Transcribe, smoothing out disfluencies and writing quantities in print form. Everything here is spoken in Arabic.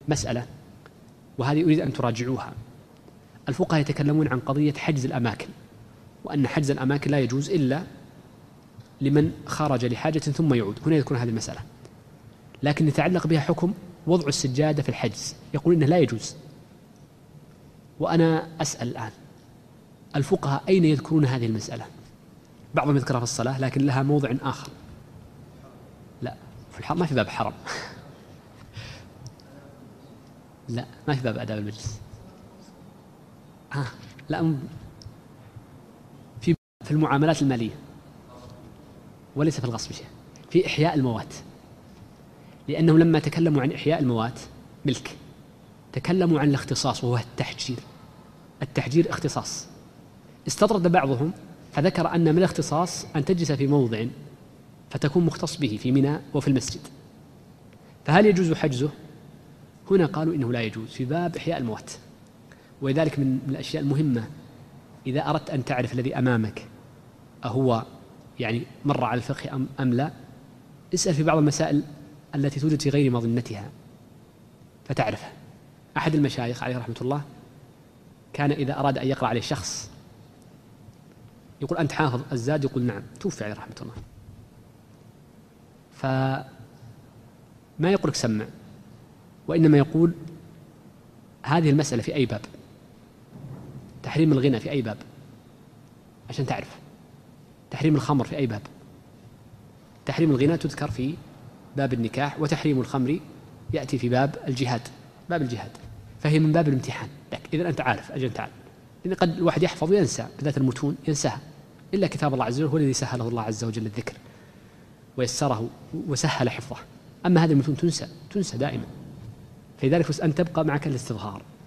مسألة وهذه أريد أن تراجعوها. الفقهاء يتكلمون عن قضية حجز الأماكن، وأن حجز الأماكن لا يجوز إلا لمن خرج لحاجة ثم يعود. هنا يذكرون هذه المسألة، لكن يتعلق بها حكم وضع السجادة في الحجز، يقول إنه لا يجوز. وأنا أسأل الآن الفقهاء أين يذكرون هذه المسألة؟ بعضهم يذكرها في الصلاة لكن لها موضع آخر. لا، في الحرم ما في باب حرم. لا، ما في باب آداب المجلس. لا، في المعاملات المالية وليس في الغصب شيء، في إحياء الموات. لأنهم لما تكلموا عن إحياء الموات ملك تكلموا عن الاختصاص وهو التحجير. التحجير اختصاص، استطرد بعضهم فذكر أن من الاختصاص أن تجلس في موضع فتكون مختص به في منى وفي المسجد، فهل يجوز حجزه؟ هنا قالوا إنه لا يجوز في باب إحياء الموات. ولذلك من الأشياء المهمة إذا أردت أن تعرف الذي أمامك أهو يعني مر على الفقه أم لا، اسأل في بعض المسائل التي توجد في غير مظنتها فتعرفها. أحد المشايخ عليه رحمة الله كان إذا أراد أن يقرأ عليه شخص يقول أنت حافظ الزاد؟ يقول نعم. توفي عليه رحمة الله. فما يقولك سمع، وإنما يقول هذه المسألة في أي باب، تحريم الغنى في أي باب عشان تعرف، تحريم الخمر في أي باب. تحريم الغنى تذكر في باب النكاح، وتحريم الخمر يأتي في باب الجهاد، باب الجهاد، فهي من باب الامتحان لك. إذن أنت عارف أجل تعال، لأن قد الواحد يحفظ وينسى، بالذات المتون ينساها، إلا كتاب الله عز وجل هو الذي سهله الله عز وجل الذكر ويسره وسهل حفظه. أما هذه المتون تنسى دائما، فلذلك أن تبقى معك الاستظهار.